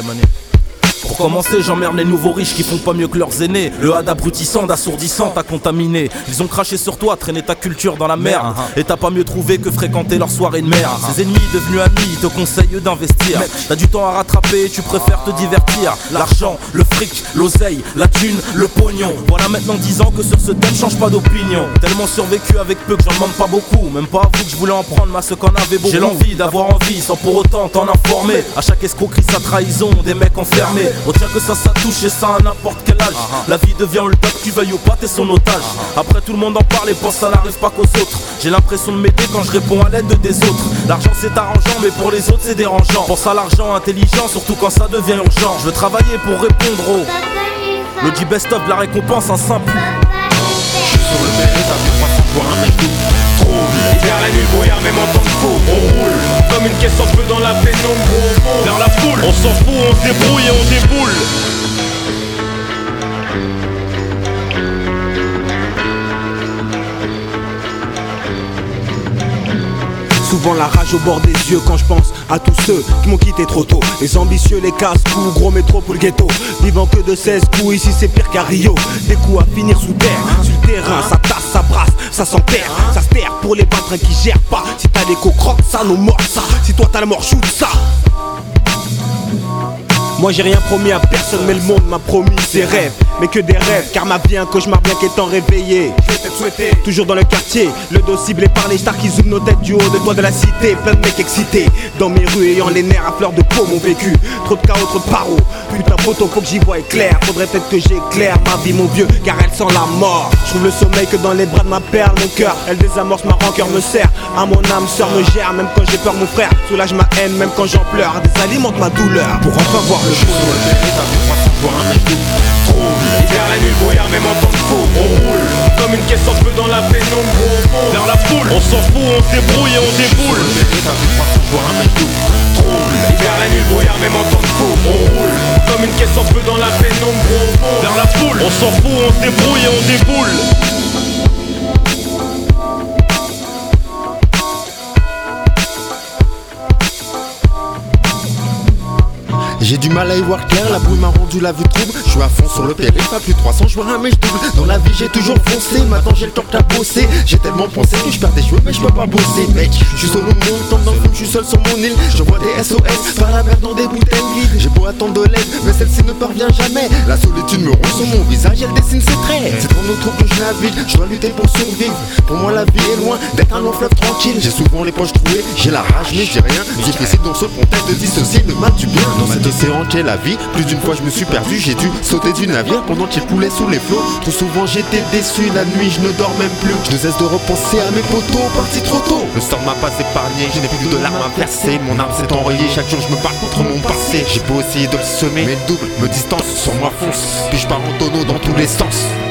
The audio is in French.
Mani. Pour commencer, j'emmerde les nouveaux riches qui font pas mieux que leurs aînés. Le had abrutissant, d'assourdissant, t'a contaminé. Ils ont craché sur toi, traîné ta culture dans la merde. Et t'as pas mieux trouvé que fréquenter leur soirée de merde. Ces ennemis devenus amis, ils te conseillent d'investir. T'as du temps à rattraper, tu préfères te divertir. L'argent, le fric, l'oseille, la thune, le pognon. Voilà maintenant 10 ans que sur ce thème, change pas d'opinion. Tellement survécu avec peu que j'en demande pas beaucoup. Même pas avoué que je voulais en prendre, mais à ceux qu'en avait beaucoup. J'ai l'envie d'avoir envie, sans pour autant t'en informer. À chaque escroquerie, sa trahison, des mecs enfermés. Retiens que ça touche et ça à n'importe quel âge. La vie devient le top, tu veuilles ou pas, t'es son otage. Après tout le monde en parle et pense ça n'arrive pas qu'aux autres. J'ai l'impression de m'aider quand je réponds à l'aide des autres. L'argent c'est arrangeant mais pour les autres c'est dérangeant. Pense à l'argent intelligent surtout quand ça devient urgent. Je veux travailler pour répondre au Lodi best of, la récompense un simple. Je suis sur le terrain, ça fait 300 pour un mec tout trouble. L'hiver, la nuit, le brouillard, même en temps de fou. On roule comme une caisse en feu dans la pénombre. Vers la foule, on s'en fout, on se débrouille et on déboule. Souvent la rage au bord des yeux quand je pense à tous ceux qui m'ont quitté trop tôt. Les ambitieux, les casse-coups, gros métro pour le ghetto. Vivant que de 16 coups, ici c'est pire qu'à Rio. Des coups à finir sous terre, sur le terrain, ça tasse, ça brasse, ça s'enterre. Ça se terre pour les patrons qui gèrent pas. Si t'as des croque ça nous mord ça. Si toi t'as la mort, shoot ça. Moi j'ai rien promis à personne mais le monde m'a promis ses rêves. Mais que des rêves, car ma vie un cauchemar bien qu'étant réveillé. Toujours dans le quartier, le dos ciblé par les stars qui zooment nos têtes du haut de toit de la cité. Plein de mecs excités, dans mes rues ayant les nerfs à fleur de peau mon vécu. Trop de chaos, trop de paro, putain poteau faut que j'y voie clair. Faudrait peut-être que j'éclaire ma vie mon vieux, car elle sent la mort. Je trouve le sommeil que dans les bras de ma perle, mon cœur. Elle désamorce ma rancœur, me serre, à mon âme sœur me gère. Même quand j'ai peur mon frère, soulage ma haine même quand j'en pleure. Désalimente ma douleur, pour enfin voir le jour. Sur le terrain, ça fait 300 pour un mec tout trouble. L'hiver, la nuit, le brouillard, même en temps de fou. On roule comme une caisse en feu dans la pénombre. Vers la foule, on s'en fout, on se débrouille et on déboule. Sur le terrain, ça fait 300 pour un mec tout trouble. L'hiver, la nuit, le brouillard, même en temps de fou. On roule comme une caisse en feu dans la pénombre. Vers la foule, on s'en fout, on se débrouille et on déboule. J'ai du mal à y voir clair, la brume m'a rendu la vue trouble. Je suis à fond sur le périph', pas plus de 300, je vois un mais je double. Dans la vie j'ai toujours foncé, maintenant j'ai le temps que t'as bossé. J'ai tellement pensé que je perds des cheveux mais je peux pas bosser. Mec, je suis solo mon tombe dans le film, je suis seul sur mon île. Je vois des SOS, par la mer dans des bouteilles vides. J'ai beau attendre de l'aide, mais celle-ci ne parvient jamais. La solitude me roule sur mon visage, elle dessine ses traits. C'est dans notre que je navigue, je dois lutter pour survivre. Pour moi la vie est loin d'être un long fleuve tranquille. J'ai souvent les poches trouées, j'ai la rage mais j'ai rien. Difficile dans ce contexte de dissocier le mal du bien. Dans cet océan qu'est la vie, plus d'une fois je me suis perdu. J'ai dû sauter du navire pendant qu'il coulait sous les flots. Trop souvent j'étais déçu, la nuit je ne dors même plus. Je ne cesse de repenser à mes potos partis trop tôt. Le sort m'a pas épargné, je n'ai plus de larmes à verser. Mon âme s'est enrayée, chaque jour je me bats contre mon passé. J'ai beau essayer de le semer, mais le double me distance, sur moi fonce. Puis je pars en tonneau dans tous les sens.